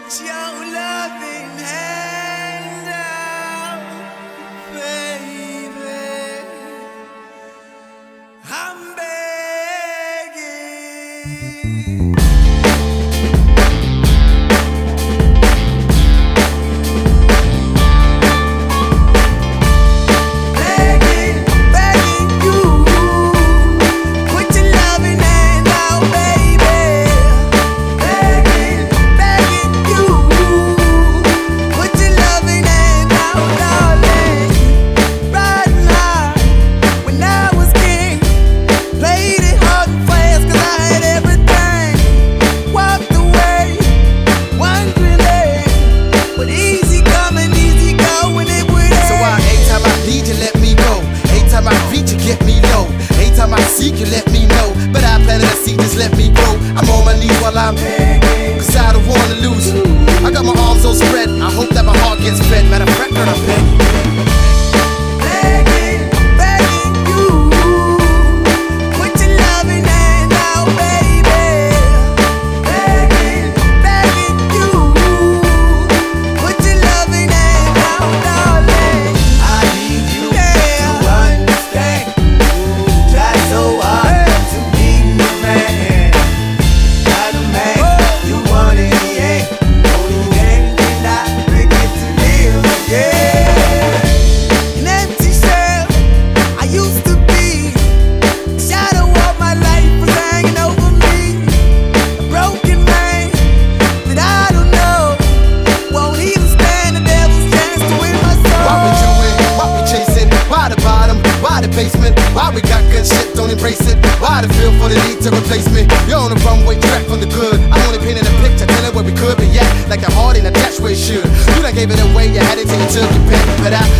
Put your loving hand out, baby. I'm begging. You let me know, but I planted a seed, just let me grow. I'm on my knees while I'm begging, cause I don't wanna lose you. I got my arms so spread, I hope that my heart gets fed. Matter of fact, girl, I'm begging. Why we got good shit, don't embrace it? Why the feel for the need to replace me? You're on the runway track from the good. I'm only painting a picture, telling where we could be at. Like the heart ain't attached where it should. You done gave it away, you had it till you took your pen. But I